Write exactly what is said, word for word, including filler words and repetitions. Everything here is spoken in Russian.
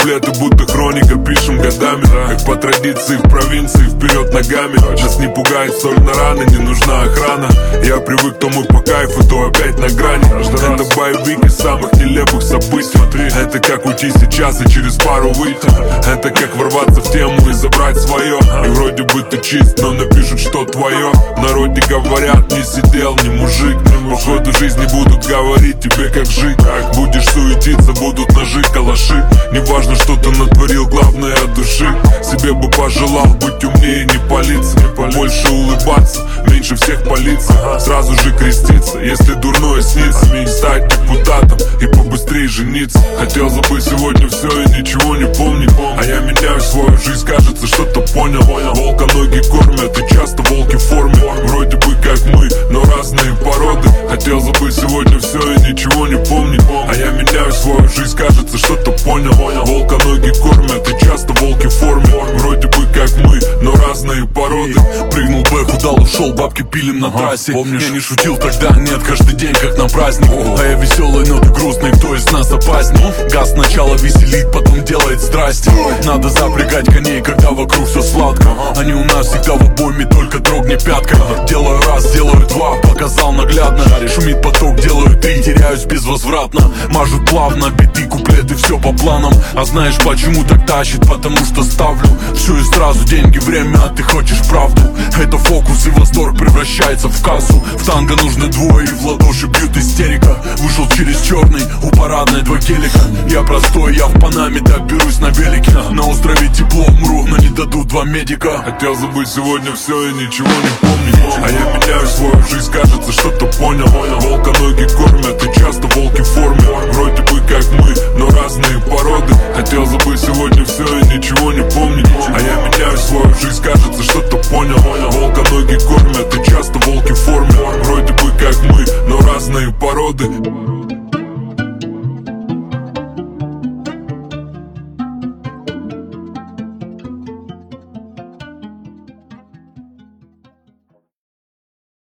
куплеты будто хроника, пишем годами. Как по традиции в провинции, вперед ногами. Нас не пугает соль на раны, не нужна охрана. Я привык, то мы по кайфу, то опять на грани. Это боевик из самых нелепых событий. Это как уйти сейчас и через пару выйти. Это как ворваться в тему и забрать свое. И вроде бы ты чист, но напишут, что твое. В народе говорят, не сидел, не мужик. По ходу жизни будут говорить тебе, как жить. Будешь суетиться, будут ножи, калаши. Неважно, что ты натворил, главное от души. Себе бы пожелал быть умнее, не палиться. Больше улыбаться, меньше всех палиться. Сразу же креститься, если дурное снится. Стать депутатом и побыстрее жениться. Хотел забыть сегодня все и ничего не помнить. А я меняю свою жизнь, кажется, что-то понял. Волка ноги кормят и часто волки в форме. Вроде бы как мы, но разные породы. Хотел забыть сегодня все и ничего не помнить. А я меняю свою жизнь, кажется, что-то понял. Волка ноги кормят и часто волки в форме. Вроде бы как мы, но разные породы. Прыгнул бэк, удал, ушел, бабки пилим на трассе. Помнишь, я не шутил тогда, нет, каждый день как на праздник. А я веселый, но ты грустный, кто из нас опасней? Газ сначала веселит, потом делает страсти. Надо запрягать коней, когда вокруг все сладко. Они у нас всегда в обойме, только трогни пяткой. Делаю раз, делаю два, показал наглядно. Шумит поток, делаю три, теряюсь безвозвратно. Мажут плавно, биты, куплеты, все по планам. А знаешь почему так тащит? Потому что ставлю все и сразу деньги, время, а ты хочешь правду. Это фокус и восторг превращается в кассу. В танго нужны двое и в ладоши бьют истерика. Вышел через черный, у парадной два гелика. Я простой, я в Панаме, так берусь на велике. На острове тепло, умру, но не дадут два медика. Хотел забыть сегодня все и ничего не помнить. А я меняю свою жизнь, кажется, что-то понял. Волка ноги кормят и часто